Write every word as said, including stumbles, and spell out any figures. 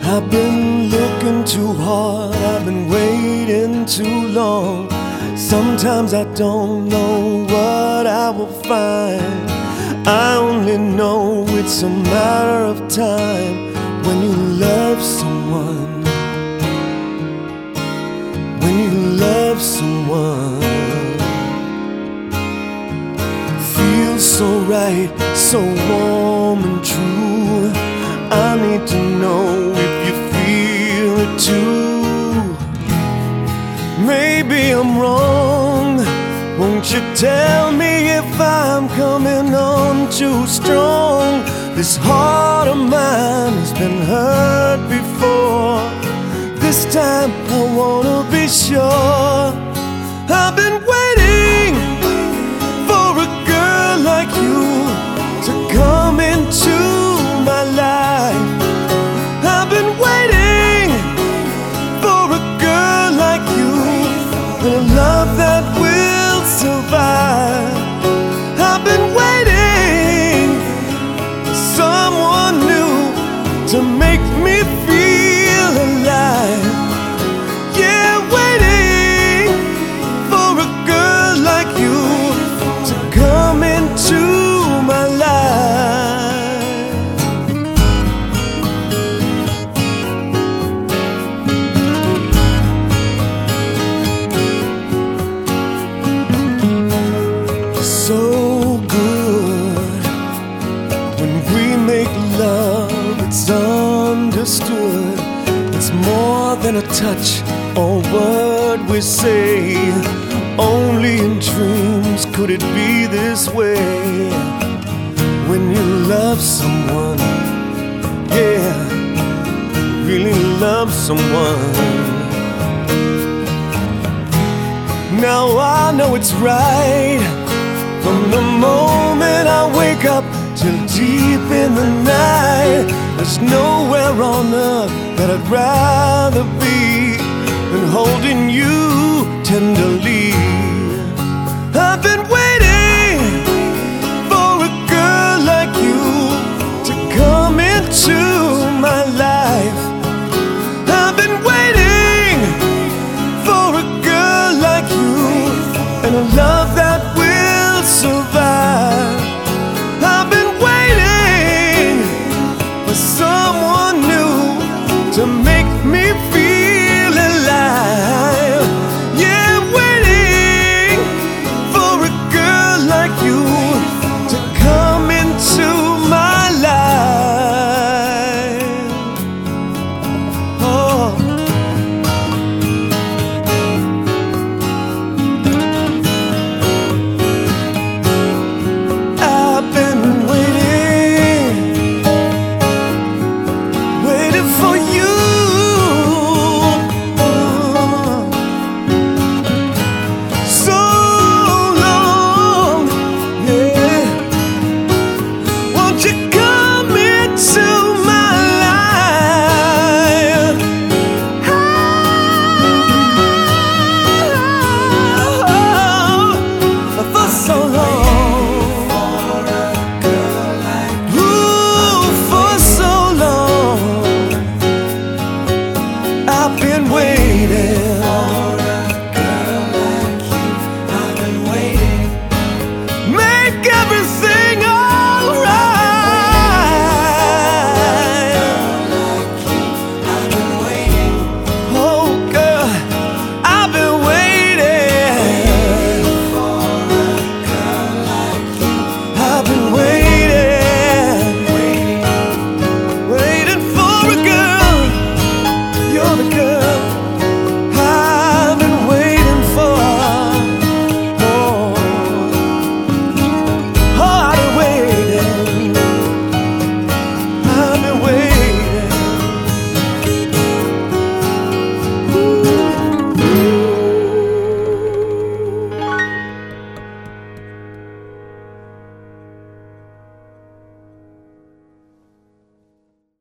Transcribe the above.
I've been looking too hard, I've been waiting too long. Sometimes I don't know what I will find. I only know it's a matter of time. When you love someone, when you love someone, feels so right, so warm and true. I need to know if you feel it too. Maybe I'm wrong. Won't you tell me if I'm coming on too strong? This heart of mine has been hurt before. This time I wanna be sure. I've been waiting for a girl like you to come into my life. I've been waiting for a girl like you, and a love that will survive. I've been waiting for someone new to make me feel alive. Yeah, waiting for a girl like you to come into my life. So good when we make love, it's understood. It's more than a touch or word we say. Only in dreams could it be this way. When you love someone, yeah, really love someone. Now I know it's right from the moment I wake up till deep in the night. There's nowhere on earth that I'd rather be than holding you tenderly. I've been waiting